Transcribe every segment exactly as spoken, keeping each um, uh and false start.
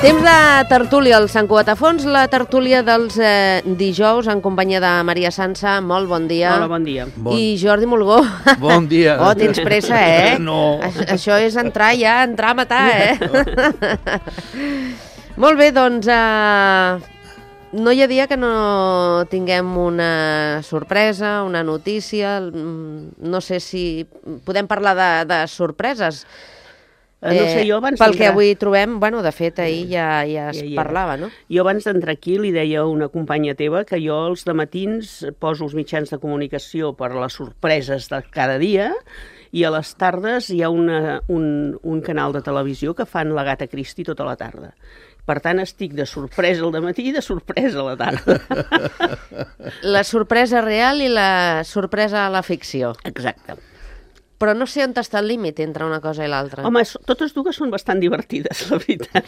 Temps de tertúlia al Sant Cugatafons, la tertúlia dels eh, dijous en companyia de Maria Sansa. Molt bon dia. Hola, bon dia. Bon. I Jordi Mulgó. Bon dia. Oh, tens pressa, eh? No. Això, això és entrar ja, entrar a matar, eh? Molt bé, doncs... Eh, no hi ha dia que no tinguem una sorpresa, una notícia. No sé si podem parlar de, de sorpreses. Eh, no sé, jo abans pel que d'entrar- avui trobem, bueno, de fet, ahir ja, ja es Ja hi era. parlava, no? Jo abans d'entrar aquí li deia a una companya teva que jo els dematins poso els mitjans de comunicació per a les sorpreses de cada dia i a les tardes hi ha una, un, un canal de televisió que fan la Gata Christie tota la tarda. Per tant, estic de sorpresa al dematí i de sorpresa a la tarda. La sorpresa real i la sorpresa a la ficció. Exacte. Però no sé on està el límit entre una cosa i l'altra. Home, so- totes dues són bastant divertides, la veritat.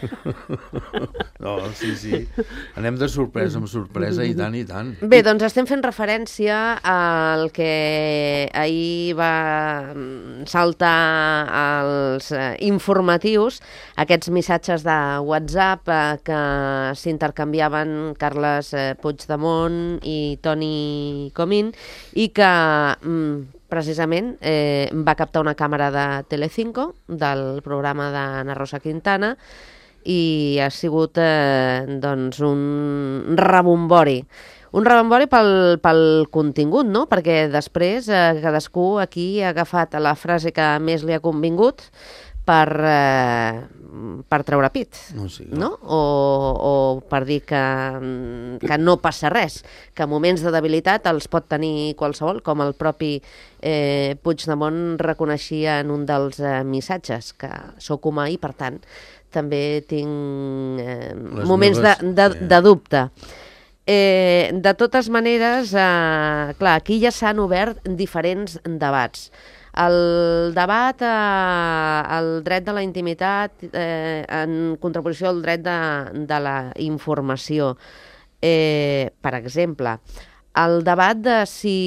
No, sí, sí. Anem de sorpresa amb sorpresa i tant i tant. Bé, doncs estem fent referència al que ahir va saltar als eh, informatius, aquests missatges de WhatsApp eh, que s'intercanviaven Carles eh, Puigdemont i Toni Comín i que mm, precisament eh, va captar una càmera de Telecinco del programa d'Anna Rosa Quintana i ha sigut eh, doncs un rebombori. Un rebombori pel, pel contingut, no? Perquè després eh, cadascú aquí ha agafat la frase que més li ha convingut per, eh, per treure pit, No, sí, no? O, o per dir que, que no passa res, que en moments de debilitat els pot tenir qualsevol, com el propi eh, Puigdemont reconeixia en un dels eh, missatges, que sóc humà i, per tant, també tinc eh, Les moments meves- de, de, sí. de dubte. Eh, de totes maneres, eh, clar, aquí ja s'han obert diferents debats. El debat eh, al dret de la intimitat eh, en contraposició al dret de, de la informació. Eh, per exemple, el debat de si...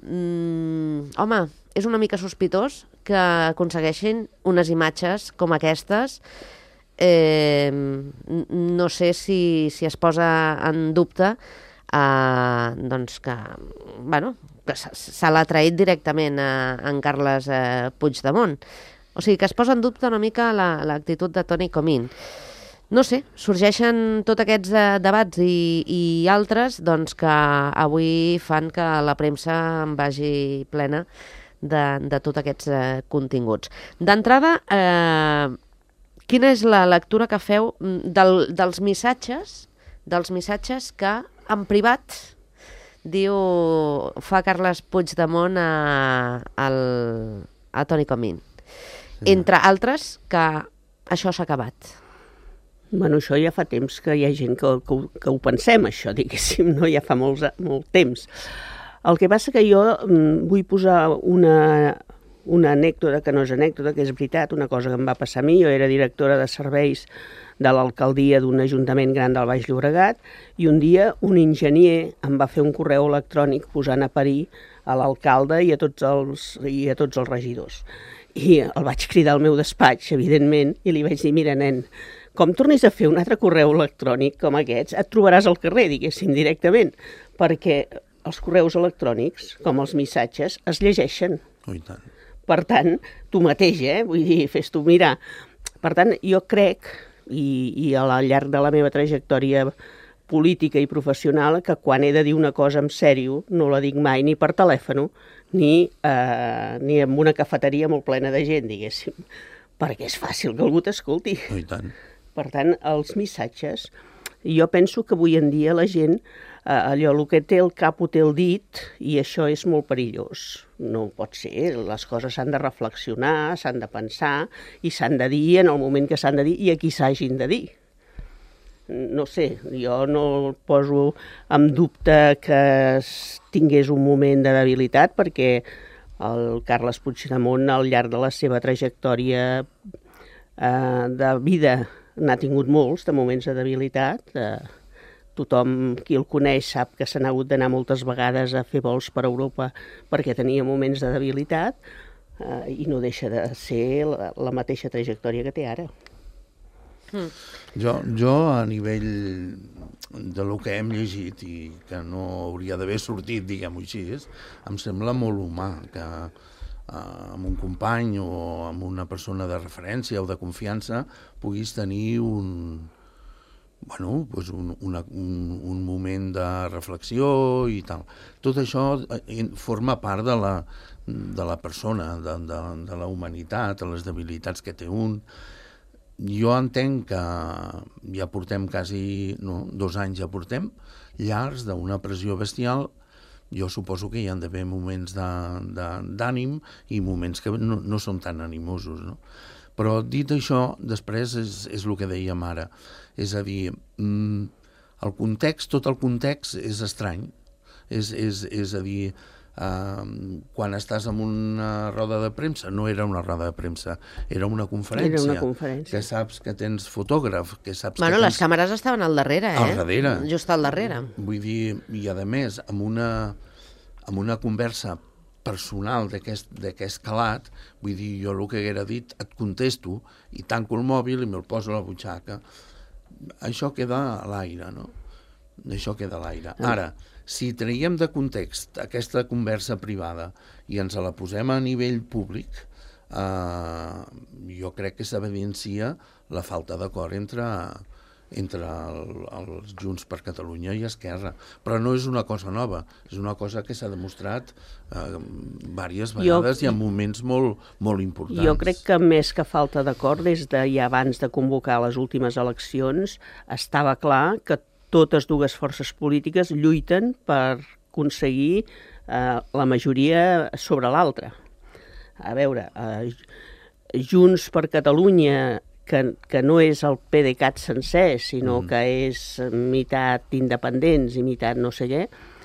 Mm, home, és una mica sospitós que aconsegueixin unes imatges com aquestes. Eh, no sé si, si es posa en dubte eh, doncs que, bueno, que se, se l'ha traït directament a, a en Carles eh, Puigdemont. O sigui, que es posa en dubte una mica la- l'actitud de Toni Comín. No sé, sorgeixen tots aquests eh, debats i, i altres doncs, que avui fan que la premsa en vagi plena de, de tots aquests eh, continguts. D'entrada, eh, quina és la lectura que feu del, dels missatges dels missatges que en privat diu fa Carles Puigdemont a, al, a Toni Comín? Entre altres, que això s'ha acabat. Bueno, això ja fa temps que hi ha gent que, que, ho- que ho pensem, això, diguéssim, no? Ja fa molts, molt temps. El que passa que jo mm, vull posar una, una anècdota, que no és anècdota, que és veritat, una cosa que em va passar a mi. Jo era directora de serveis de l'alcaldia d'un ajuntament gran del Baix Llobregat i un dia un enginyer em va fer un correu electrònic posant a parir a l'alcalde i, a tots els, i a tots els regidors. I el vaig cridar al meu despatx, evidentment, i li vaig dir, mira, nen, com tornis a fer un altre correu electrònic com aquests, et trobaràs al carrer, diguéssim, directament, perquè els correus electrònics, com els missatges, es llegeixen. Oh, i tant. Per tant, tu mateix, eh? Vull dir, fes tu mirar. Per tant, jo crec, i, i al llarg de la meva trajectòria política i professional, que quan he de dir una cosa en sèrio, no la dic mai ni per telèfon, ni, eh, ni en una cafeteria molt plena de gent, diguéssim, perquè és fàcil que algú t'escolti. Oh, i tant. Per tant, els missatges, jo penso que avui en dia la gent, eh, allò, el que té el cap ho té el dit, i això és molt perillós. No pot ser, les coses s'han de reflexionar, s'han de pensar, i s'han de dir en el moment que s'han de dir i a qui s'hagin de dir. No sé, jo no poso en dubte que es tingués un moment de debilitat, perquè el Carles Puigdemont, al llarg de la seva trajectòria eh, de vida, n'ha tingut molts de moments de debilitat. Eh, tothom qui el coneix sap que se n'ha hagut d'anar moltes vegades a fer vols per Europa perquè tenia moments de debilitat eh, i no deixa de ser la, la mateixa trajectòria que té ara. Mm. Jo, jo, a nivell de lo que hem llegit i que no hauria d'haver sortit, diguem-ho així, em sembla molt humà que eh, amb un company o amb una persona de referència o de confiança puguis tenir un, bueno, doncs un, una, un, un moment de reflexió i tal. Tot això forma part de la, de la persona, de, de, de la humanitat, de les debilitats que té un. Jo entenc que ja portem quasi, no, dos anys ja portem, llargs d'una pressió bestial. Jo suposo que hi ha d'haver moments d'ànim i moments que no, no són tan animosos, no? Però dit això, després és, és el que dèiem ara. És a dir, el context, tot el context és estrany. És, és, és a dir, Uh, quan estàs en una roda de premsa, no era una roda de premsa, era una conferència, era una conferència. Que saps que tens fotògraf, que saps bueno, que les tens... càmeres estaven al darrere, eh? Al darrere. Just al darrere. Vull dir, i a més, amb una, amb una conversa personal d'aquest calat, vull dir, jo el que haguera dit, et contesto, i tanco el mòbil i me'l poso a la butxaca. Això queda a l'aire, no? Això queda a l'aire. Ara, si traiem de context aquesta conversa privada i ens la posem a nivell públic, eh, jo crec que s'evidencia la falta d'acord entre, entre el, els Junts per Catalunya i Esquerra. Però no és una cosa nova, és una cosa que s'ha demostrat eh, diverses vegades jo, i en moments molt, molt importants. Jo crec que més que falta d'acord, des de ja abans de convocar les últimes eleccions, estava clar que totes dues forces polítiques lluiten per aconseguir eh, la majoria sobre l'altra. A veure, eh, Junts per Catalunya, que, que no és el PDeCAT sencer, sinó mm. que és meitat independents i meitat no sé què,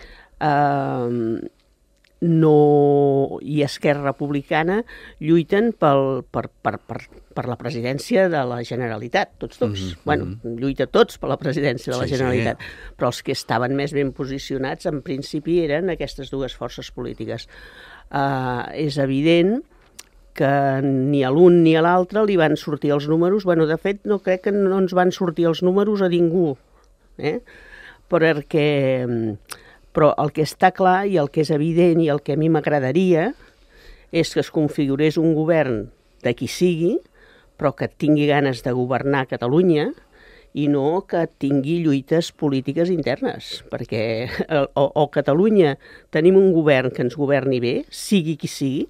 eh, no, i Esquerra Republicana lluiten pel, per, per, per, per la presidència de la Generalitat, tots dos. Mm-hmm. Bueno, lluita tots per la presidència de la sí, Generalitat, sí. Però els que estaven més ben posicionats, en principi, eren aquestes dues forces polítiques. Uh, és evident que ni a l'un ni a l'altre li van sortir els números. Bueno, de fet, no crec que no ens van sortir els números a ningú, eh? Perquè... Però el que està clar i el que és evident i el que a mi m'agradaria és que es configurés un govern de qui sigui, però que tingui ganes de governar Catalunya i no que tingui lluites polítiques internes, perquè o, o Catalunya tenim un govern que ens governi bé, sigui qui sigui,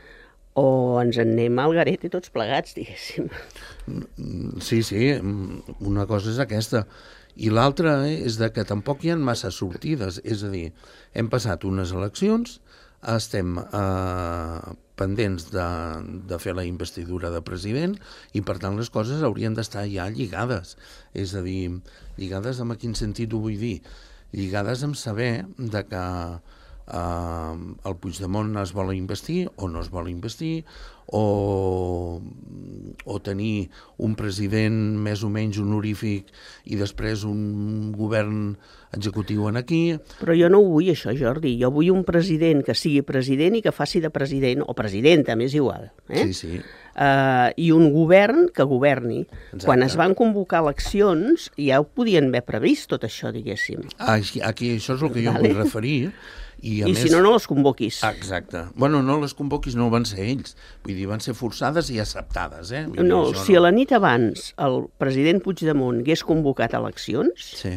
o ens en anem al garete tots plegats, diguéssim. Sí, sí, una cosa és aquesta. I l'altra és de que tampoc hi ha massa sortides, és a dir, hem passat unes eleccions, estem eh, pendents de, de fer la investidura de president i per tant les coses haurien d'estar ja lligades, és a dir, lligades en quin sentit ho vull dir? Lligades amb saber de que eh, el Puigdemont es vol investir o no es vol investir, o, o tenir un president més o menys honorífic i després un govern executiu en aquí. Però jo no ho vull, això, Jordi. Jo vull un president que sigui president i que faci de president, o presidenta, m'és igual. Eh? Sí, sí. Uh, I un govern que governi. Exacte. Quan es van convocar eleccions ja ho podien haver previst, tot això, diguéssim. Aquí, aquí això és el que jo vale. vull referir. I, a I més, si no, no les convoquis. Exacte. Bueno, no les convoquis, no van ser ells. Vull dir, van ser forçades i acceptades. Eh? Vull no, dir, si no. A la nit abans el president Puigdemont hagués convocat eleccions, sí.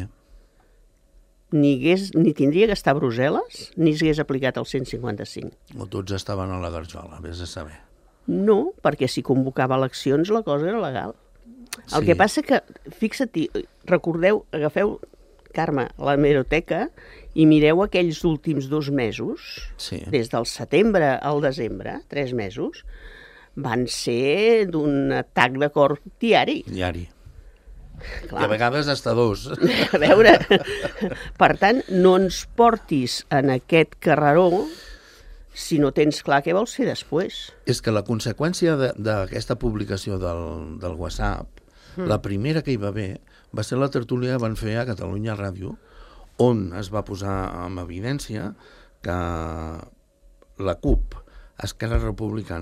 ni, hagués, ni tindria que estar a Brussel·les, ni s'hagués aplicat el cent cinquanta-cinc. O tots estaven a la garjola, vés a saber. No, perquè si convocava eleccions la cosa era legal. El sí. que passa que, fixa't, recordeu, agafeu, Carme, l'hemeroteca i mireu aquells últims dos mesos, sí. des del setembre al desembre, tres mesos, van ser d'un atac de cor diari. Diari. Clar. I a vegades hasta dos. A veure, per tant, no ens portis en aquest carreró si no tens clar què vols fer després. És que la conseqüència d'aquesta publicació del, del WhatsApp, mm. la primera que hi va haver, va ser la tertúlia que van fer a Catalunya Ràdio, on es va posar en evidència que la CUP, Esquerra Republicana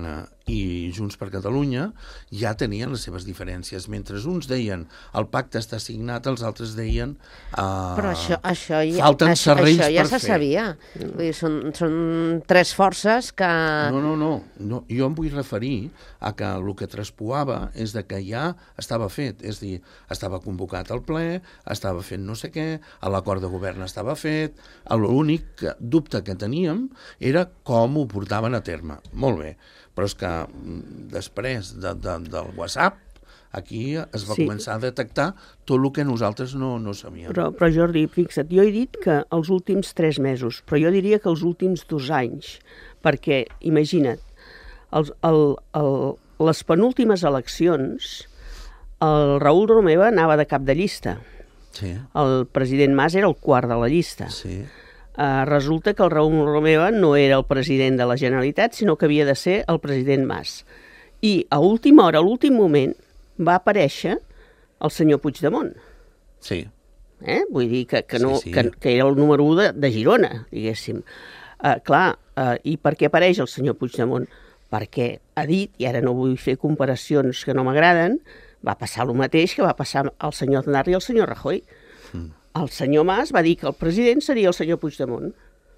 i Junts per Catalunya ja tenien les seves diferències. Mentre uns deien el pacte està signat, els altres deien eh, Però això, això, ja, falten això, serrells això ja per se fer. sabia. Vull dir, són, són tres forces que... No, no, no, no. Jo em vull referir a que el que traspuava és de que ja estava fet. És a dir, estava convocat al ple, estava fet no sé què, l'acord de govern estava fet, l'únic dubte que teníem era com ho portaven a terme. Molt bé. Però és que després de, de, del WhatsApp aquí es va Sí. començar a detectar tot el que nosaltres no, no sabíem. Però, però Jordi, fixa't, jo he dit que els últims tres mesos, però jo diria que els últims dos anys, perquè, imagina't, els, el, el, les penúltimes eleccions, el Raül Romeva anava de cap de llista. Sí, El president Mas era el quart de la llista. sí. Uh, resulta que el Raül Romeva no era el president de la Generalitat, sinó que havia de ser el president Mas. I a última hora, a l'últim moment, va aparèixer el senyor Puigdemont. Sí, Eh? Vull dir que, que, no, Sí, sí. que, que era el número u de, de Girona, diguéssim. Uh, clar, uh, i per què apareix el senyor Puigdemont? Perquè ha dit, i ara no vull fer comparacions que no m'agraden, va passar el mateix que va passar al senyor Aznar i al senyor Rajoy. Mm. El senyor Mas va dir que el president seria el senyor Puigdemont.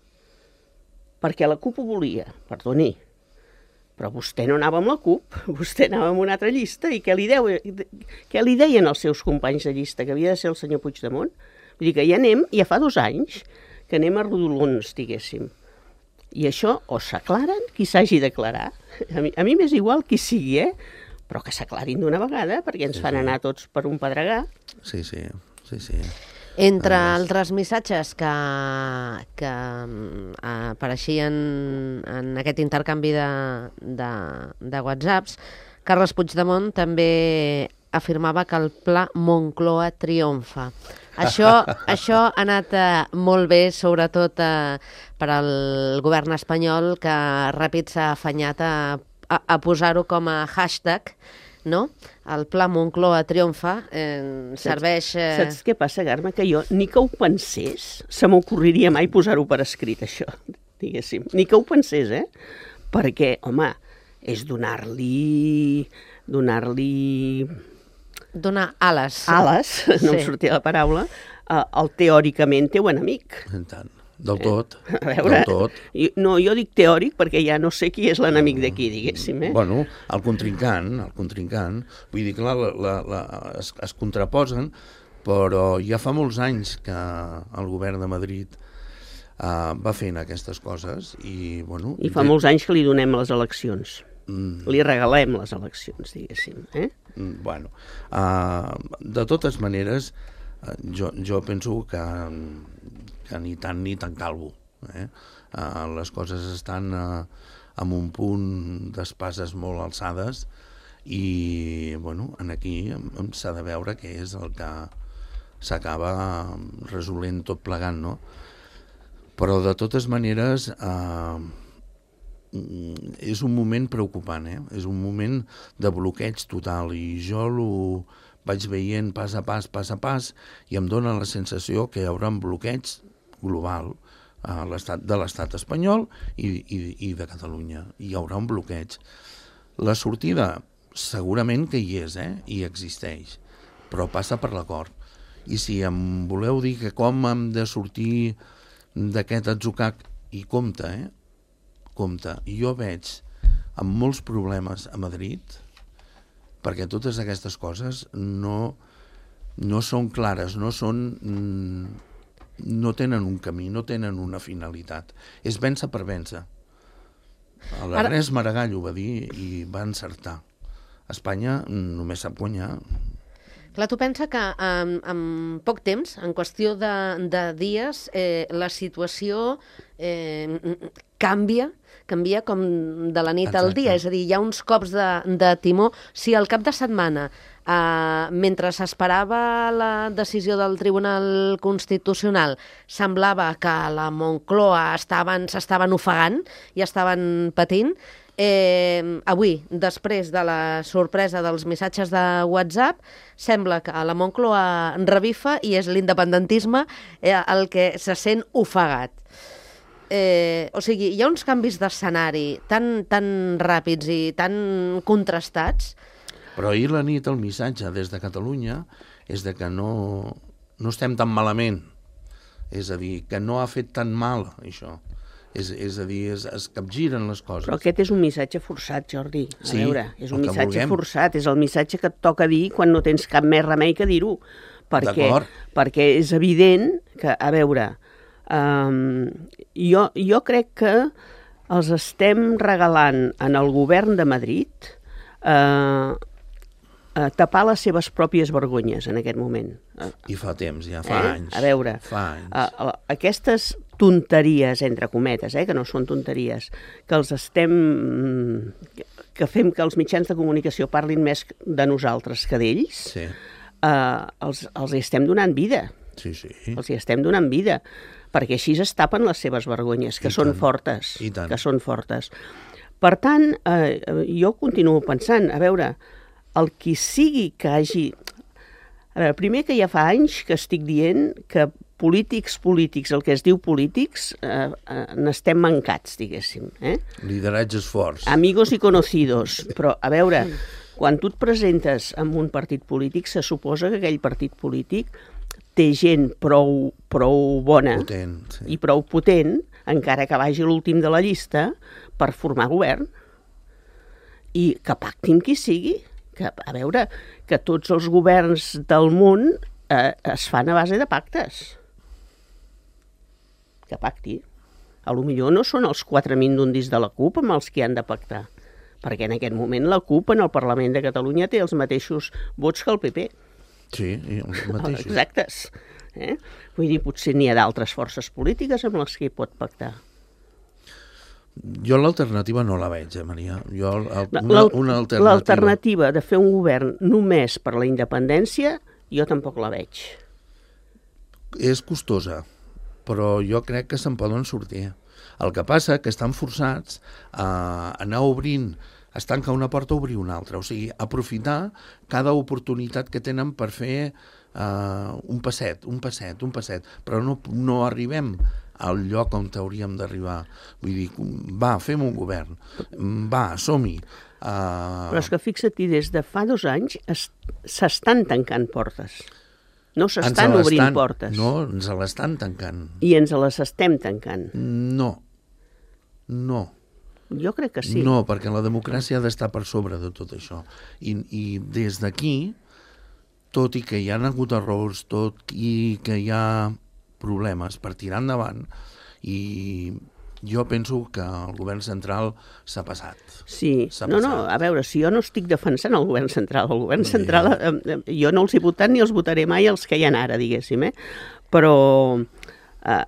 Perquè la CUP ho volia, perdoni. Però vostè no anava amb la CUP, vostè anava amb una altra llista, i què li, deu, què li deien els seus companys de llista, que havia de ser el senyor Puigdemont? Vull dir que ja anem, ja fa dos anys, que anem a rodolons, diguéssim. I això o s'aclaren, qui s'hagi d'aclarar. A mi, a mi m'és igual qui sigui, eh? Però que s'aclarin d'una vegada, perquè ens Sí, fan sí. anar tots per un pedregar. sí, sí, sí, sí. Entre A més. altres missatges que, que mm, apareixien en aquest intercanvi de, de, de WhatsApps, Carles Puigdemont també afirmava que el pla Moncloa triomfa. Això, això ha anat eh, molt bé, sobretot eh, per al govern espanyol, que ràpid s'ha afanyat a, a, a posar-ho com a hashtag, no? El pla Moncloa triomfa eh, serveix... Eh... Saps què passa, Carme? Que jo, ni que ho pensés, se m'ocorriria mai posar-ho per escrit, això, diguéssim. Ni que ho pensés, eh? Perquè, home, és donar-li... donar-li Donar ales. ales, no em Sí. sortia la paraula, uh, el teòricament teu enemic. I tant. Del tot, A veure, del tot. jo, no, jo dic teòric perquè ja no sé qui és l'enemic d'aquí, diguéssim, eh? Bueno, el contrincant, el contrincant, vull dir, clar, la, la, la, es, es contraposen, però ja fa molts anys que el govern de Madrid uh, va fent aquestes coses i, bueno... I fa molts anys que li donem les eleccions. Mm, Li regalem les eleccions, diguéssim, eh? mm, bueno, uh, de totes maneres, uh, jo, jo penso que, que ni tant ni tan calvo. Eh? Uh, les coses estan uh, en un punt d'espases molt alçades i, bueno, en aquí s'ha de veure què és el que s'acaba resolent tot plegant, no? Però de totes maneres eh, és un moment preocupant, eh? És un moment de bloqueig total i jo lo vaig veient pas a pas, pas a pas i em dóna la sensació que hi haurà un bloqueig global a l'estat de l'estat espanyol i, i, i de Catalunya. Hi haurà un bloqueig. La sortida segurament que hi és, eh? I existeix, però passa per l'acord. I si em voleu dir que com hem de sortir d'aquest atzucac, i compte, eh? Compte. Jo veig amb molts problemes a Madrid perquè totes aquestes coses no, no són clares, no són... no tenen un camí, no tenen una finalitat. És vèncer per vèncer. L'Ernest Maragall ho va dir i va encertar. Espanya només sap guanyar. Clar, tu pensa que en, en poc temps, en qüestió de, de dies, eh, la situació eh, canvia, canvia com de la nit al Exacte. dia. És a dir, hi ha uns cops de, de timó. Si al cap de setmana, eh, mentre s'esperava la decisió del Tribunal Constitucional, semblava que la Moncloa estaven, s'estaven ofegant i estaven patint, Eh, avui, després de la sorpresa dels missatges de WhatsApp, sembla que la Moncloa revifa i és l'independentisme eh, el que se sent ofegat. Eh, o sigui, hi ha uns canvis d'escenari tan, tan ràpids i tan contrastats. Però ahir la nit el missatge des de Catalunya és de que no, no estem tan malament. És a dir, que no ha fet tan mal això. És, és a dir, es, es capgiren les coses. Però aquest és un missatge forçat, Jordi. A sí, veure, és un missatge vulguem. forçat, és el missatge que et toca dir quan no tens cap més remei que dir-ho. Perquè, perquè és evident que, a veure, um, jo, jo crec que els estem regalant en el govern de Madrid eh, a tapar les seves pròpies vergonyes en aquest moment. I fa temps, ja fa eh? anys. A veure, fa anys. A, a, aquestes tonteries, entre cometes, eh, que no són tonteries, que els estem... que fem que els mitjans de comunicació parlin més de nosaltres que d'ells, Sí. eh, els, els hi estem donant vida. Sí, sí. Els hi estem donant vida, perquè així es tapen les seves vergonyes, que I són tant. fortes. I tant. Que són fortes. Per tant, eh, jo continuo pensant, a veure, el qui sigui que hagi... A veure, primer que ja fa anys que estic dient que polítics, polítics, el que es diu polítics, eh, eh, n'estem mancats, diguéssim. Eh? Lideratges forts. Amigos i conocidos. Però, a veure, quan tu et presentes en un partit polític, se suposa que aquell partit polític té gent prou, prou bona Potent, sí. i prou potent, encara que vagi l'últim de la llista, per formar govern. I que pactin qui sigui. Que, a veure, que tots els governs del món eh, es fan a base de pactes. Que pacti. A lo millor no són els quatre mindundis de la CUP amb els que han de pactar, perquè en aquest moment la CUP en el Parlament de Catalunya té els mateixos vots que el P P. Sí, els mateixos. Exactes. Eh? Vull dir, potser n'hi ha d'altres forces polítiques amb les que hi pot pactar. Jo l'alternativa no la veig, eh, Maria. Jo, el, una, una alternativa... L'alternativa de fer un govern només per la independència, jo tampoc la veig. És costosa, però jo crec que se'n poden sortir. El que passa que estan forçats a anar obrint, es tanca una porta a obrir una altra, o sigui, aprofitar cada oportunitat que tenen per fer uh, un passet, un passet, un passet, però no, no arribem al lloc on hauríem d'arribar. Vull dir, va, fem un govern, va, som-hi. Uh... Però és que fixa't-hi, des de fa dos anys s'estan tancant portes. No s'estan obrint portes. No, ens l'estan tancant. I ens les estem tancant. No, no. Jo crec que sí. No, perquè la democràcia ha d'estar per sobre de tot això. I, i des d'aquí, tot i que hi ha hagut errors, tot i que hi ha problemes per tirar endavant, i jo penso que el govern central s'ha passat. Sí, no, no, a veure, si jo no estic defensant el govern central, el govern central, eh, jo no els he votat ni els votaré mai els que hi ha ara, diguéssim, eh? Però eh,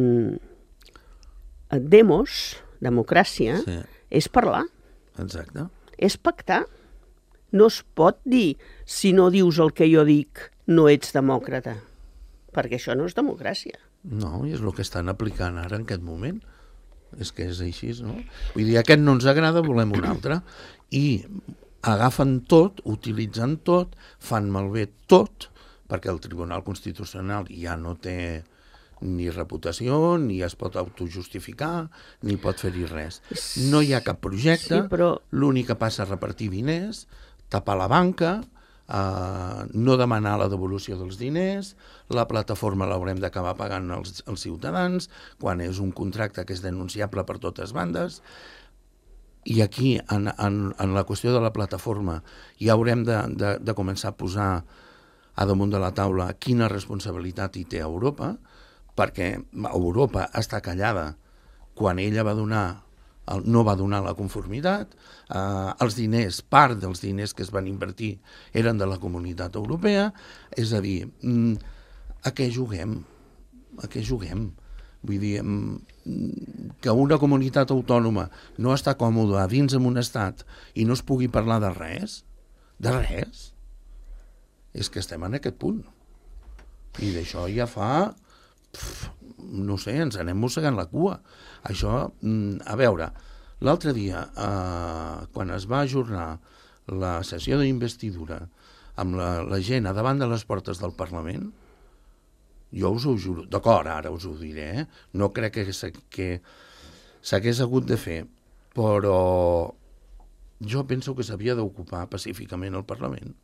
demos, democràcia, Sí. és parlar, Exacte. és pactar. No es pot dir, si no dius el que jo dic, no ets demòcrata, perquè això no és democràcia. No, i és el que estan aplicant ara en aquest moment. És que és així, no? Vull dir, aquest no ens agrada, volem un altre. I agafen tot, utilitzen tot, fan malbé tot, perquè el Tribunal Constitucional ja no té ni reputació, ni es pot autojustificar, ni pot fer-hi res. No hi ha cap projecte, Sí, però- l'únic que passa és repartir diners, tapar la banca, Uh, no demanar la devolució dels diners, la plataforma l'haurem d'acabar pagant els, els ciutadans, quan és un contracte que és denunciable per totes bandes, i aquí, en, en, en la qüestió de la plataforma, ja haurem de, de, de començar a posar a damunt de la taula quina responsabilitat hi té Europa, perquè Europa està callada quan ella va donar no va donar la conformitat, eh, els diners, part dels diners que es van invertir eren de la Comunitat Europea, és a dir, mm, a què juguem? A què juguem? Vull dir, mm, que una comunitat autònoma no està còmoda dins en un estat i no es pugui parlar de res, de res, és que estem en aquest punt. I d'això ja fa... Pff, no sé, ens anem mossegant la cua. Això, a veure, l'altre dia, eh, quan es va ajornar la sessió d'investidura amb la, la gent a davant de les portes del Parlament, Jo us ho juro. D'acord, ara us ho diré, eh? No crec que, que s'hagués hagut de fer, però jo penso que s'havia d'ocupar pacíficament el Parlament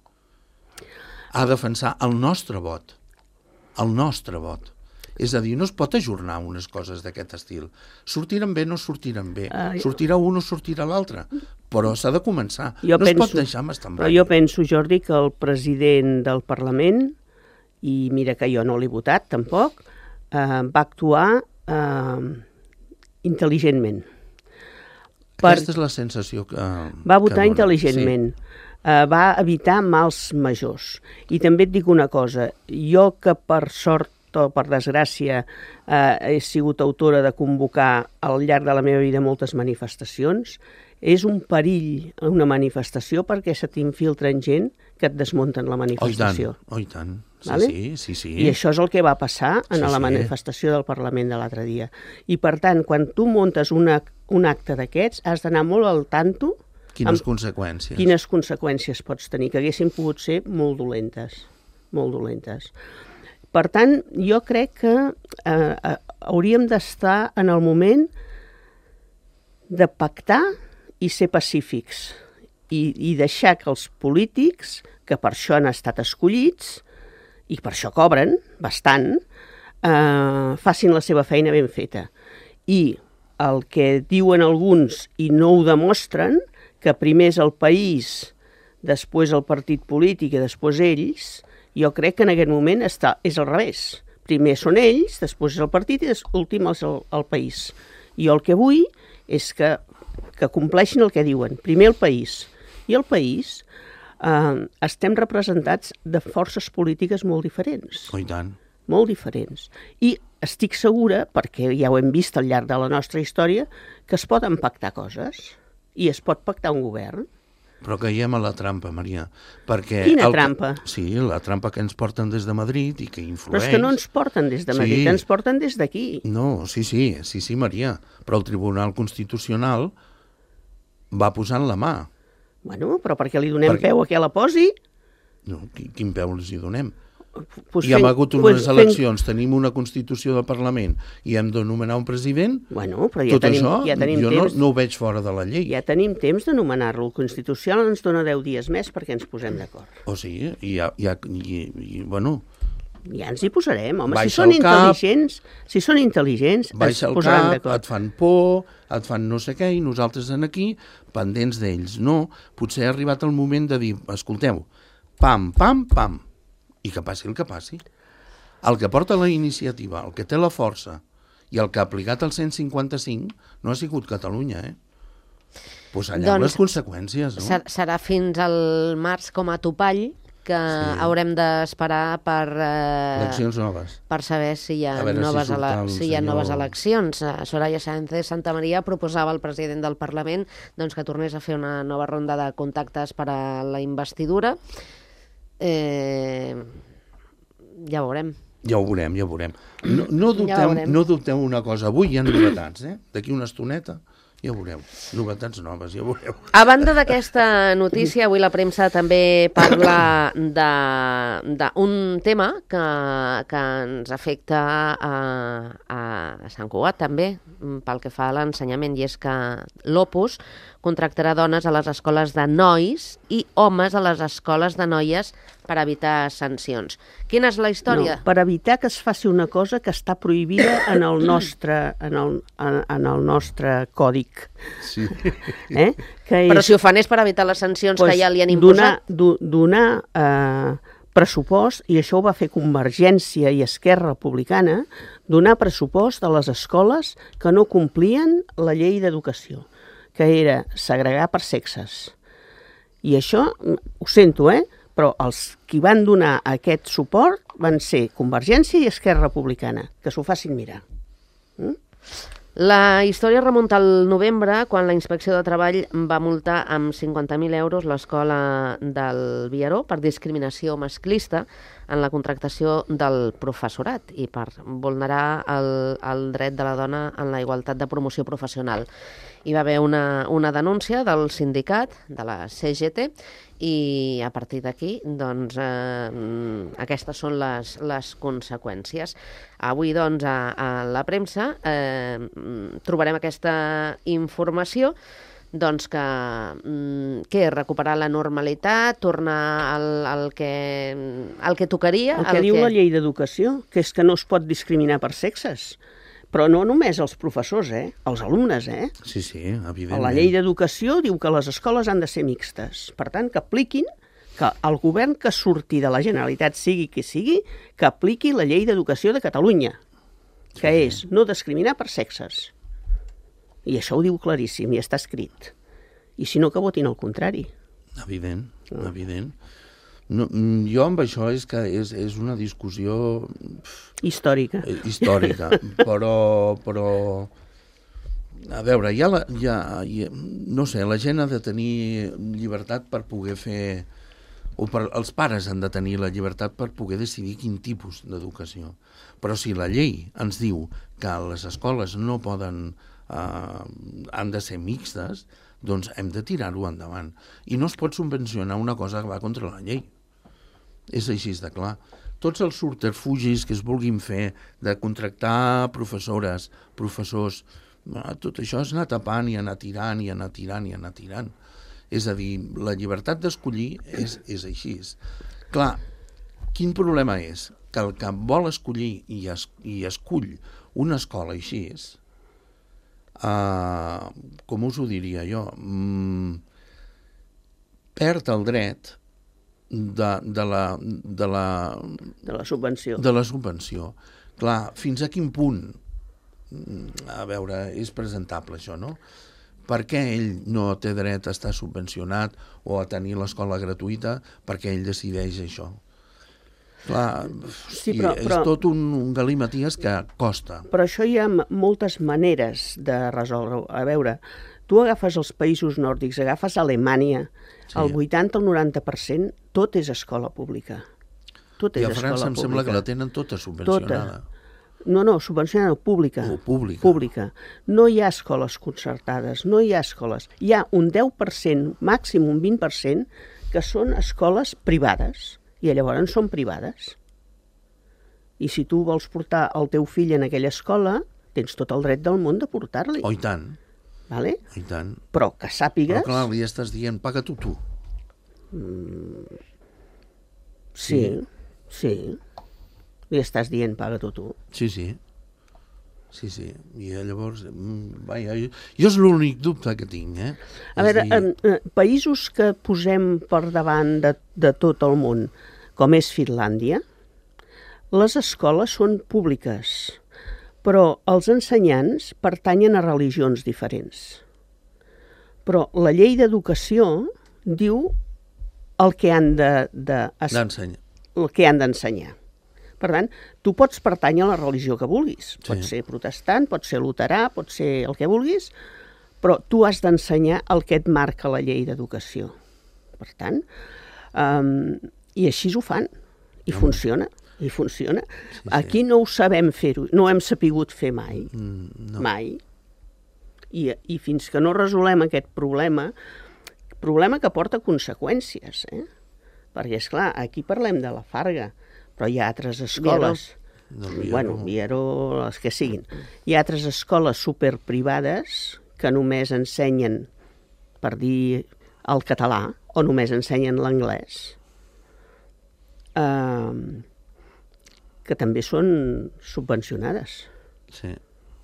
a defensar el nostre vot. El nostre vot. És a dir, no es pot ajornar unes coses d'aquest estil. Sortiran bé, no sortiran bé. Uh, sortirà un o sortirà l'altre. Però s'ha de començar. No penso, es pot deixar amb stand-by. Però jo penso, Jordi, que el president del Parlament, i mira que jo no l'he votat tampoc, eh, va actuar eh, intel·ligentment. Aquesta per... és la sensació que... Va votar que intel·ligentment. Sí. Uh, va evitar mals majors. I també et dic una cosa, jo que per sort o per desgràcia eh, he sigut autora de convocar al llarg de la meva vida moltes manifestacions, és un perill una manifestació perquè se t'infiltren gent que et desmunten la manifestació. Oh, i tant, oh, i tant. Sí, vale? sí, sí, sí. I això és el que va passar en sí, la manifestació sí. del Parlament de l'altre dia. I per tant, quan tu muntes una, un acte d'aquests, has d'anar molt al tanto. Quines conseqüències? Quines conseqüències pots tenir, que haguessin pogut ser molt dolentes, molt dolentes. Per tant, jo crec que eh, hauríem d'estar en el moment de pactar i ser pacífics i, i deixar que els polítics, que per això han estat escollits i per això cobren bastant, eh, facin la seva feina ben feta. I el que diuen alguns i no ho demostren, que primer és el país, després el partit polític i després ells, jo crec que en aquest moment està, és al revés. Primer són ells, després és el partit i últim és el, el país. I el que vull és que, que compleixin el que diuen. Primer el país. I el país eh, estem representats de forces polítiques molt diferents. Oh, i tant. Molt diferents. I estic segura, perquè ja ho hem vist al llarg de la nostra història, que es poden pactar coses i es pot pactar un govern. Però caiem a la trampa, Maria. Perquè Quina el... trampa? Sí, la trampa que ens porten des de Madrid i que influeix... Però és que no ens porten des de Madrid, sí. ens porten des d'aquí. No, sí, sí, sí, sí, Maria. Però el Tribunal Constitucional va posant la mà. Bueno, però perquè li donem perquè... peu a què la posi? No, quin peu els hi donem? Pues hi ha fent, hagut unes pues eleccions, fent... tenim una Constitució del Parlament i hem de nomenar un president. Bueno, però ja tot tenim, això ja tenim jo temps, no, no ho veig fora de la llei. Ja tenim temps de nomenar-lo. El Constitucional ens dona deu dies més perquè ens posem d'acord. O sigui, i, ja, ja, i, i bueno... Ja ens hi posarem, home. Si Baixa són el cap, intel·ligents, si són intel·ligents, ens posaran d'acord. Et fan por, et fan no sé què, i nosaltres en aquí, pendents d'ells. No, potser ha arribat el moment de dir, escolteu, pam, pam, pam, i que passi el que passi. El que porta la iniciativa, el que té la força i el que ha aplicat el cent cinquanta-cinc no ha sigut Catalunya, eh? Pues allà doncs, les conseqüències, no? Serà fins al març com a topall que sí. haurem d'esperar per... Eh, eleccions noves. Per saber si hi ha, noves, si ele si hi ha noves eleccions. Soraya Sáenz de Santamaría proposava al president del Parlament doncs, que tornés a fer una nova ronda de contactes per a la investidura. Eh, ja ho veurem. Ja ho veurem, ja ho veurem. No, no, dubteu, ja veurem. No dubteu una cosa, avui hi ha novetats, eh? D'aquí una estoneta ja ho veureu, novetats noves, ja ho veureu. A banda d'aquesta notícia, avui la premsa també parla d'un tema que, que ens afecta a, a Sant Cugat també, pel que fa a l'ensenyament, i és que l'Opus contractarà dones a les escoles de nois i homes a les escoles de noies per evitar sancions. Quina és la història? No, per evitar que es faci una cosa que està prohibida en el nostre, en el, en, en el nostre còdic. Sí. Eh? Que és, però si ho fan és per evitar les sancions pues, que ja li han donar, imposat. do, donar eh, pressupost, i això ho va fer Convergència i Esquerra Republicana, donar pressupost a les escoles que no complien la llei d'educació, que era segregar per sexes. I això, ho sento, eh? però els qui van donar aquest suport van ser Convergència i Esquerra Republicana, que s'ho facin mirar. Mm? La història remunta al novembre, quan la Inspecció de Treball va multar amb cinquanta mil euros l'escola del Vieró per discriminació masclista en la contractació del professorat i per vulnerar el, el dret de la dona en la igualtat de promoció professional. Hi va haver una, una denúncia del sindicat, de la C G T, i a partir d'aquí, doncs, eh, aquestes són les, les conseqüències. Avui, doncs, a, a la premsa eh, trobarem aquesta informació, doncs que, què, recuperar la normalitat, tornar al, al, que, al que tocaria... El que el diu que... la llei d'educació, que és que no es pot discriminar per sexes. Però no només els professors, eh? Els alumnes, eh? Sí, sí, evidentment. La llei d'educació diu que les escoles han de ser mixtes. Per tant, que apliquin, que el govern que surti de la Generalitat, sigui qui sigui, que apliqui la llei d'educació de Catalunya, que sí, és no discriminar per sexes. I això ho diu claríssim, i està escrit. I si no, que votin el contrari. Evident, no. evident. No, jo amb això és que és, és una discussió... Històrica. Històrica, però, però... A veure, hi ha la, hi ha, hi ha, no sé, la gent ha de tenir llibertat per poder fer... O per, els pares han de tenir la llibertat per poder decidir quin tipus d'educació. Però si la llei ens diu que les escoles no poden... Uh, han de ser mixtes, doncs hem de tirar-ho endavant. I no es pot subvencionar una cosa que va contra la llei. És així de clar. Tots els subterfugis que es vulguin fer de contractar professores, professors, tot això és anar tapant i anar tirant i anar tirant i anar tirant. És a dir, la llibertat d'escollir és, és així. Clar, quin problema és? Que el que vol escollir i, es, i escull una escola així és, uh, com us ho diria jo, mm, perd el dret de, de, la, de, la, de la subvenció. De la subvenció. Clar, fins a quin punt, a veure, és presentable això, no? Per què ell no té dret a estar subvencionat o a tenir l'escola gratuïta perquè ell decideix això? Clar, sí, però, és però, tot un, un galimaties que costa. Però això hi ha moltes maneres de resoldre-ho. A veure, tu agafes els països nòrdics, agafes Alemanya, sí. El vuitanta o el noranta per cent tot és escola pública. Tot és I a França em pública. sembla que la tenen tota subvencionada. Tota. No, no, subvencionada, pública. Oh, pública. Pública. No hi ha escoles concertades, no hi ha escoles. Hi ha un deu per cent, màxim un vint per cent, que són escoles privades, i llavors són privades. I si tu vols portar el teu fill en aquella escola, tens tot el dret del món de portar-li. Oh, i tant. Vale? Oh, i tant. Però que sàpigues... Però clar, li estàs dient, paga tu tu. Mm, sí, sí. sí. Li estàs dient, paga tu tu. Sí, sí. Sí, sí. I llavors, vaja, jo, jo és l'únic dubte que tinc, eh? A veure, dir... eh, països que posem per davant de, de tot el món, com és Finlàndia, les escoles són públiques, però els ensenyants pertanyen a religions diferents. Però la llei d'educació diu el que han de, de, d'ensenyar. El que han d'ensenyar. Per tant, tu pots pertànyer a la religió que vulguis. Pot sí. ser protestant, pot ser luterà, pot ser el que vulguis, però tu has d'ensenyar el que et marca la llei d'educació. Per tant, um, i així ho fan, i no. funciona, i funciona. Sí, sí. Aquí no ho sabem fer-ho, no ho hem sapigut fer mai, mm, no. mai. I, I fins que no resolem aquest problema, problema que porta conseqüències, eh? Perquè, esclar, aquí parlem de la Farga, però hi ha altres escoles, no, bueno, Viero, les que siguin, hi ha altres escoles superprivades que només ensenyen, per dir el català, o només ensenyen l'anglès, eh, que també són subvencionades. Sí.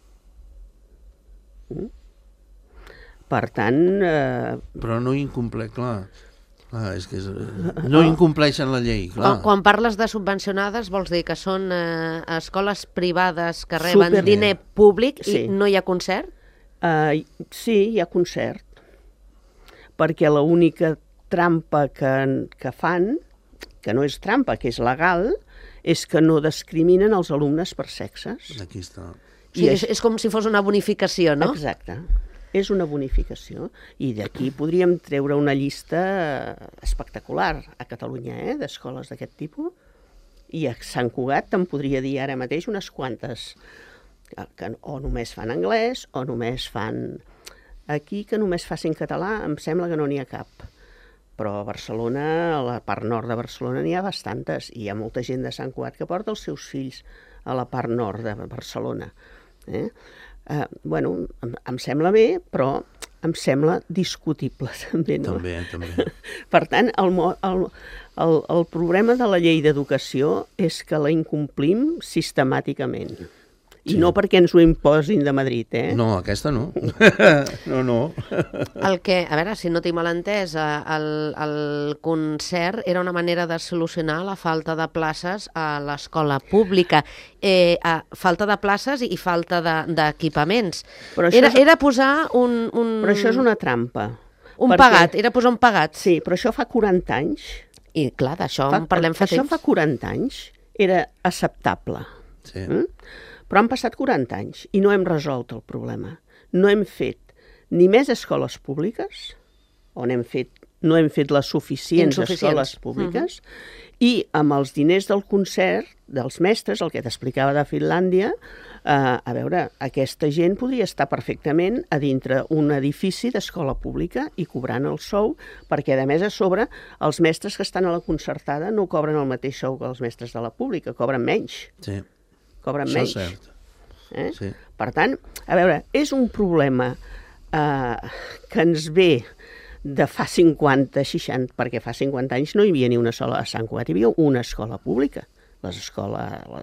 Mm? Per tant... Eh... Però no incompleix, clar... Ah, és que és, no incompleixen la llei, clar. Quan, quan parles de subvencionades vols dir que són eh, escoles privades que reben Super... diner públic i sí. no hi ha concert? Uh, sí, hi ha concert. Perquè l'única trampa que, que fan, que no és trampa, que és legal, és que no discriminen els alumnes per sexes. Aquí està. O sigui, és, és com si fos una bonificació, no? Exacte. És una bonificació, i d'aquí podríem treure una llista espectacular a Catalunya, eh, d'escoles d'aquest tipus, i a Sant Cugat te'n podria dir ara mateix unes quantes, que o només fan anglès, o només fan... Aquí, que només facin català, em sembla que no n'hi ha cap. però a Barcelona, a la part nord de Barcelona, n'hi ha bastantes, i hi ha molta gent de Sant Cugat que porta els seus fills a la part nord de Barcelona. Eh? Eh, bueno, em, em sembla bé, però em sembla discutible, també, no? També, també. Per tant, el, el, el, el problema de la llei d'educació és que la incomplim sistemàticament. I sí. No perquè ens ho imposin de Madrid, eh? No, aquesta no. No, no. El que, a veure, si no tinc mal entès, el, el concert era una manera de solucionar la falta de places a l'escola pública. Eh, a, falta de places i falta d'equipaments. De, era, és... era posar un, un... Però això és una trampa. Un perquè... pagat, era posar un pagat. Sí, però això fa quaranta anys. I clar, d'això en parlem fa això temps. Això fa quaranta anys era acceptable. Sí. Mm? Però han passat quaranta anys i no hem resolt el problema. No hem fet ni més escoles públiques, o n'hem fet, no hem fet les suficients escoles públiques, uh-huh. I amb els diners del concert, dels mestres, el que t'explicava de Finlàndia, eh, a veure, aquesta gent podria estar perfectament a dintre un edifici d'escola pública i cobrant el sou, perquè a més a sobre els mestres que estan a la concertada no cobren el mateix sou que els mestres de la pública, cobren menys. Sí. Cobren Això menys. És cert. Eh? Sí. Per tant, a veure, és un problema eh, que ens ve de fa cinquanta, seixanta, perquè fa cinquanta anys no hi havia ni una sola a Sant Cugat, hi havia una escola pública, l'escola,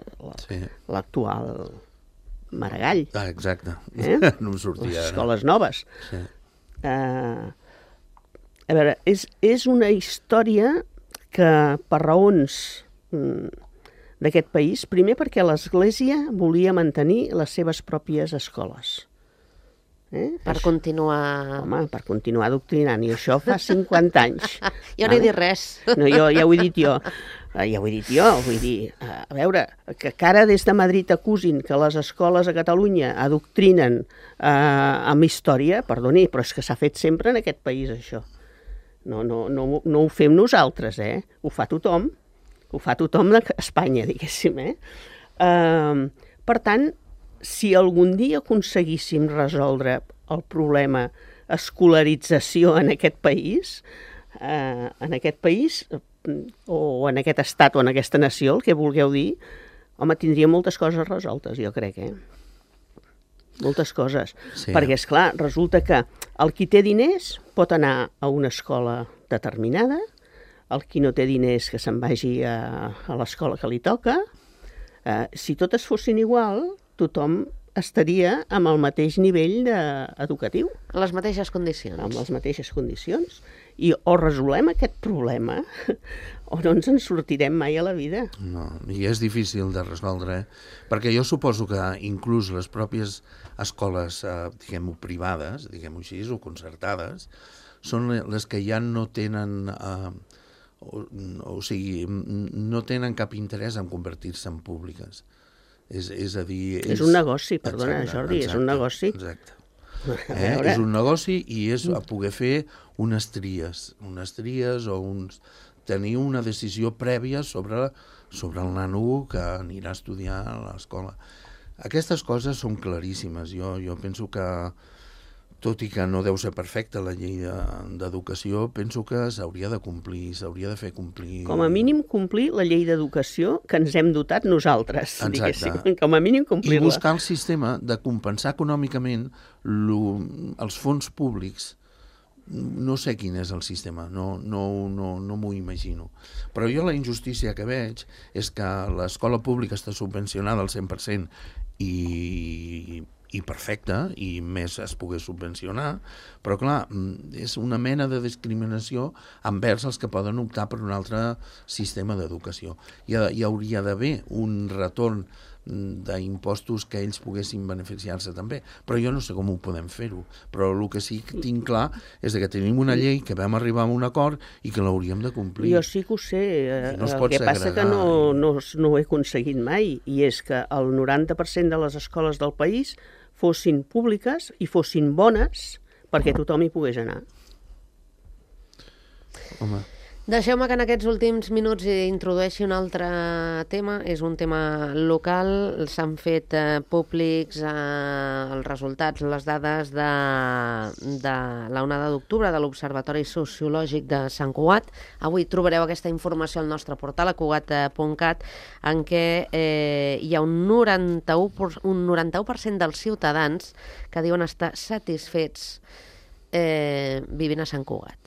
l'actual la, sí. Maragall. Ah, exacte. Eh? No em sortia. Les escoles no? noves. Sí. Eh, a veure, és, és una història que per raons... Mm, d'aquest país, primer perquè l'Església volia mantenir les seves pròpies escoles. Eh? Per continuar... Home, per continuar adoctrinant, i això fa cinquanta anys. Jo no he dit res. No, jo ja ho he dit jo. Ja ho he dit jo, vull dir, a veure, que ara des de Madrid acusin que les escoles a Catalunya adoctrinen eh, amb història, perdoni, però és que s'ha fet sempre en aquest país, això. No, no, no, no ho fem nosaltres, eh? Ho fa tothom. Ho fa tothom a Espanya, diguéssim, eh? Uh, per tant, si algun dia aconseguíssim resoldre el problema escolarització en aquest país, uh, en aquest país, o en aquest estat o en aquesta nació, el que vulgueu dir, home, tindria moltes coses resoltes, jo crec, eh? Moltes coses. Sí. Perquè, esclar, resulta que el qui té diners pot anar a una escola determinada, el qui no té diners que se'n vagi a, a l'escola que li toca. Eh, si totes fossin igual, tothom estaria amb el mateix nivell de, educatiu. A les mateixes condicions. Amb les mateixes condicions. I o resolem aquest problema o no ens en sortirem mai a la vida. No, i és difícil de resoldre, eh? Perquè jo suposo que inclús les pròpies escoles, eh, diguem-ho, privades, diguem-ho així, o concertades, són les que ja no tenen... Eh, O, o sigui, no tenen cap interès en convertir-se en públiques. És, és a dir... És, és un negoci, perdona, exacte, Jordi, exacte, és un negoci. Exacte. Eh? És un negoci i és a poder fer unes tries, unes tries o uns, tenir una decisió prèvia sobre, sobre el nano que anirà a estudiar a l'escola. Aquestes coses són claríssimes. Jo, jo penso que tot i que no deu ser perfecta la llei d'educació, penso que s'hauria de complir, s'hauria de fer complir... Com a mínim complir la llei d'educació que ens hem dotat nosaltres, exacte, diguéssim. Com a mínim complir-la. I buscar el sistema de compensar econòmicament lo, els fons públics. No sé quin és el sistema, no, no, no, no m'ho imagino. Però jo la injustícia que veig és que l'escola pública està subvencionada al cent per cent i... i perfecte, i més es pogués subvencionar, però clar, és una mena de discriminació envers els que poden optar per un altre sistema d'educació. Hi, hi hauria d'haver un retorn d'impostos que ells poguessin beneficiar-se també, però jo no sé com ho podem fer-ho, però el que sí que tinc clar és que tenim una llei que vam arribar a un acord i que l'hauríem de complir. Jo sí que ho sé, no el que passa que no, no, no ho he aconseguit mai, i és que el noranta per cent de les escoles del país fossin públiques i fossin bones perquè tothom hi pogués anar. Home. Deixeu-me que en aquests últims minuts introdueixi un altre tema. És un tema local. S'han fet eh, públics eh, els resultats, les dades de, de la onada d'octubre de l'Observatori Sociològic de Sant Cugat. Avui trobareu aquesta informació al nostre portal, a cugat punt cat, en què eh, hi ha un noranta-u per cent, un noranta-u per cent dels ciutadans que diuen estar satisfets eh, vivint a Sant Cugat.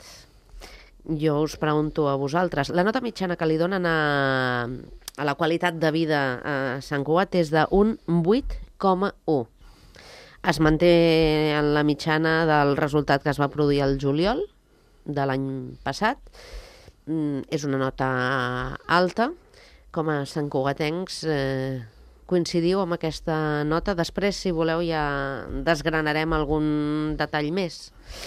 Jo us pregunto a vosaltres, la nota mitjana que li donen a, a la qualitat de vida a Sant Cugat és d'un vuit coma u. Es manté en la mitjana del resultat que es va produir al juliol de l'any passat. Mm, és una nota alta. Com a santcugatencs eh, coincidiu amb aquesta nota? Després, si voleu, ja desgranarem algun detall més.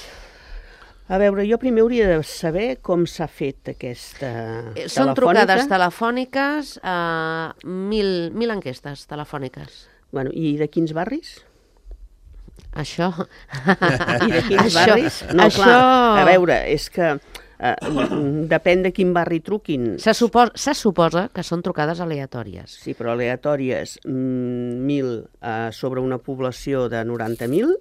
A veure, jo primer hauria de saber com s'ha fet aquesta telefònica. Són trucades telefòniques, eh, mil, mil enquestes telefòniques. Bueno, i de quins barris? Això... I de quins això, barris? No, això... clar, a veure, és que eh, depèn de quin barri truquin. Se suposa, se suposa que són trucades aleatòries. Sí, però aleatòries, mil eh, sobre una població de noranta mil,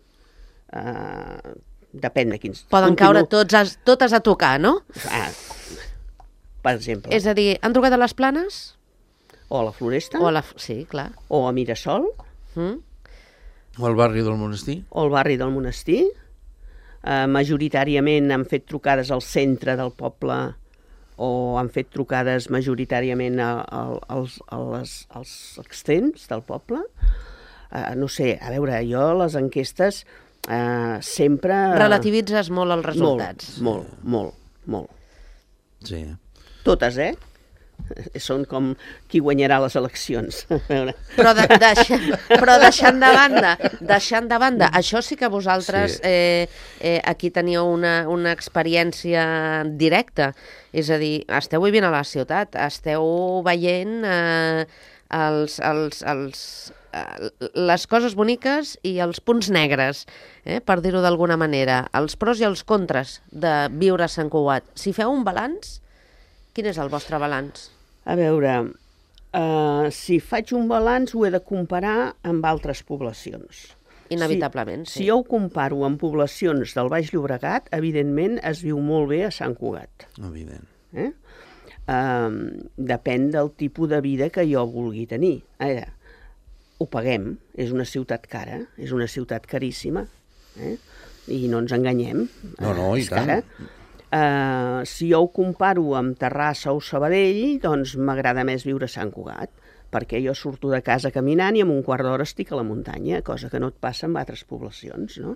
eh, depèn de quins... Poden caure tots a, totes a tocar, no? Ah, per exemple. És a dir, han trucat a les Planes? O a la Floresta? O a la... Sí, clar. O a Mirasol? Mm? O al barri del Monestir? O al barri del Monestir? Eh, majoritàriament han fet trucades al centre del poble o han fet trucades majoritàriament a, a, als, a les, als extrems del poble? Eh, no sé, a veure, jo les enquestes... Uh, sempre... Relativitzes molt els resultats. Molt, molt, molt, molt. Sí. Totes, eh? Són com qui guanyarà les eleccions. Però, de, deixant, però deixant de banda, deixant de banda, això sí que vosaltres sí. eh, eh, aquí teníeu una, una experiència directa. És a dir, esteu vivint a la ciutat, esteu veient eh, els... els, els les coses boniques i els punts negres, eh, per dir-ho d'alguna manera, els pros i els contres de viure a Sant Cugat. Si feu un balanç, quin és el vostre balanç? A veure, uh, si faig un balanç ho he de comparar amb altres poblacions. Inevitablement, si, sí. Si jo ho comparo amb poblacions del Baix Llobregat, evidentment es viu molt bé a Sant Cugat. Evident. Eh? Uh, depèn del tipus de vida que jo vulgui tenir. Ara, ho paguem, és una ciutat cara, és una ciutat caríssima, eh? I no ens enganyem. No, no, i tant. Uh, si jo ho comparo amb Terrassa o Sabadell, doncs m'agrada més viure a Sant Cugat, perquè jo surto de casa caminant i en un quart d'hora estic a la muntanya, cosa que no et passa en altres poblacions, no?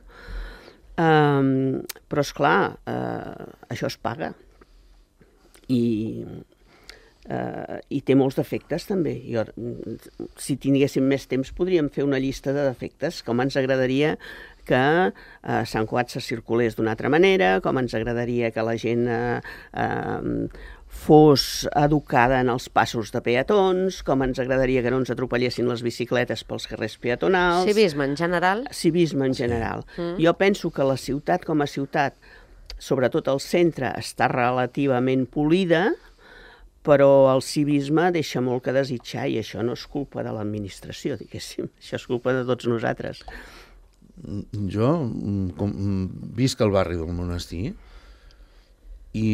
Uh, però, esclar, uh, això es paga. I... Uh, i té molts defectes també. Jo, si tinguéssim més temps podríem fer una llista de defectes, com ens agradaria que uh, Sant Cugat se circulés d'una altra manera, com ens agradaria que la gent uh, uh, fos educada en els passos de peatons, com ens agradaria que no ens atropellessin les bicicletes pels carrers peatonals. Civisme en general. Civisme en general. Mm. Jo penso que la ciutat com a ciutat, sobretot el centre, està relativament polida, però el civisme deixa molt que desitjar i això no és culpa de l'administració, diguéssim. Això és culpa de tots nosaltres. Jo com, visc al barri del Monestir i,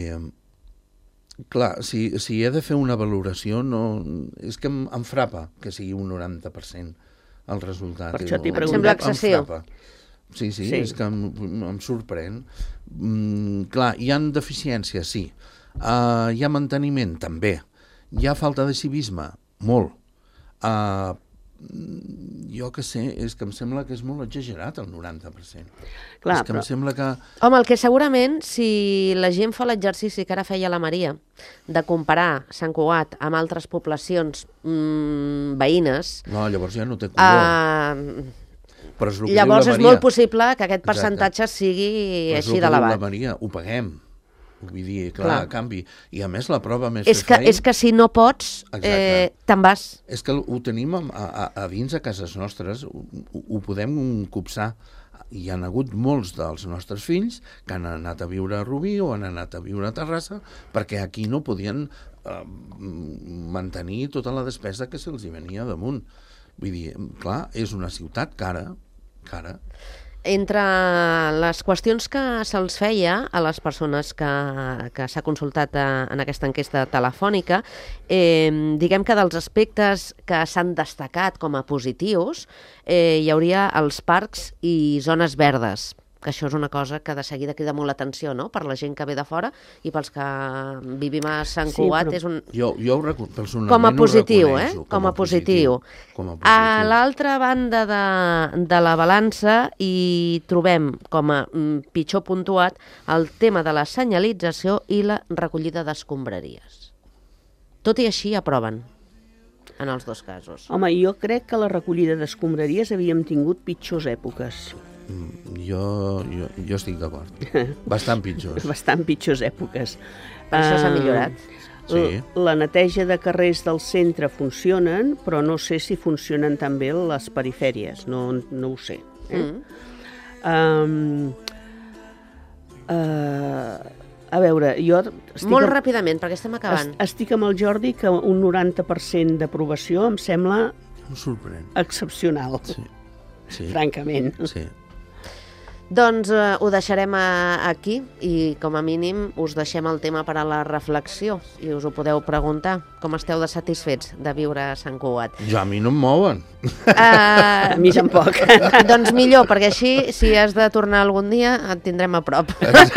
clar, si, si he de fer una valoració, no, és que em, em frapa que sigui un noranta per cent el resultat. Per això t'hi pregunto. Em sembla excessiu. Sí, sí, sí, és que em, em sorprèn. Mm, clar, hi ha deficiències, sí. Uh, hi ha manteniment, també. Hi ha falta de civisme, molt. Uh, jo que sé, és que em sembla que és molt exagerat el noranta per cent. Clar, és que però... em sembla que... Home, el que segurament, si la gent fa l'exercici que ara feia la Maria, de comparar Sant Cugat amb altres poblacions mmm, veïnes... No, llavors ja no té color. Uh, però és llavors és Maria. molt possible que aquest percentatge Exacte. sigui però així d'elevat. La Maria, ho paguem. Vull dir, clar, clar, a canvi. I a més la prova més és que, fefaent... és que si no pots, eh, te'n vas. És que ho tenim a, a, a dins a cases nostres, ho, ho podem copsar. hi ha hagut molts dels nostres fills que han anat a viure a Rubí o han anat a viure a Terrassa perquè aquí no podien eh, mantenir tota la despesa que se'ls hi venia damunt. Vull dir, clar, és una ciutat cara, cara. Entre les qüestions que se'ls feia a les persones que, que s'ha consultat en aquesta enquesta telefònica, eh, diguem que dels aspectes que s'han destacat com a positius eh, hi hauria els parcs i zones verdes, que això és una cosa que de seguida crida molt l'atenció, no?, per la gent que ve de fora i pels que vivim a Sant Cugat. Sí, és un... Jo, jo ho recu... personalment com a positiu, ho eh? Com, com a positiu. Com a positiu. A l'altra banda de, de la balança hi trobem com a mm, pitjor puntuat el tema de la senyalització i la recollida d'escombraries. Tot i així aproven en els dos casos. Home, jo crec que la recollida d'escombraries havíem tingut pitjors èpoques. Jo, jo, jo estic d'acord. Bastant pitjors. Bastant pitjors èpoques. Per això s'ha millorat. Sí. La neteja de carrers del centre funcionen, però no sé si funcionen tan bé les perifèries, no, no ho sé. Eh? Mm. Um, uh, a veure, jo... Estic Molt amb, ràpidament, perquè estem acabant. Estic amb el Jordi que un noranta per cent d'aprovació em sembla Em sorprèn. excepcional, Sí. Sí. francament. Sí. Doncs eh, ho deixarem a, aquí i com a mínim us deixem el tema per a la reflexió i us ho podeu preguntar. Com esteu de satisfets de viure a Sant Cugat? Ja a mi no em mouen. Uh, A mi tampoc. Doncs millor, perquè així, si has de tornar algun dia, et tindrem a prop.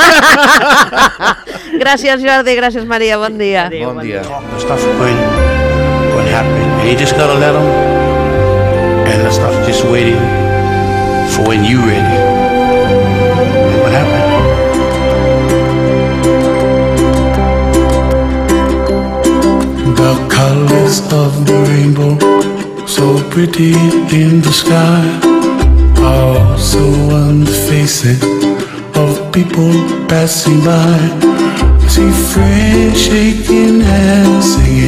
Gràcies, Jordi, gràcies, Maria, bon dia. Adéu, Bon dia. The stuff when, when happened. And you just gotta let them, and the stuff just waiting for when you ready. And what happened? The colors of the rainbow, so pretty in the sky, are also on the faces of people passing by. I see friends shaking hands, singing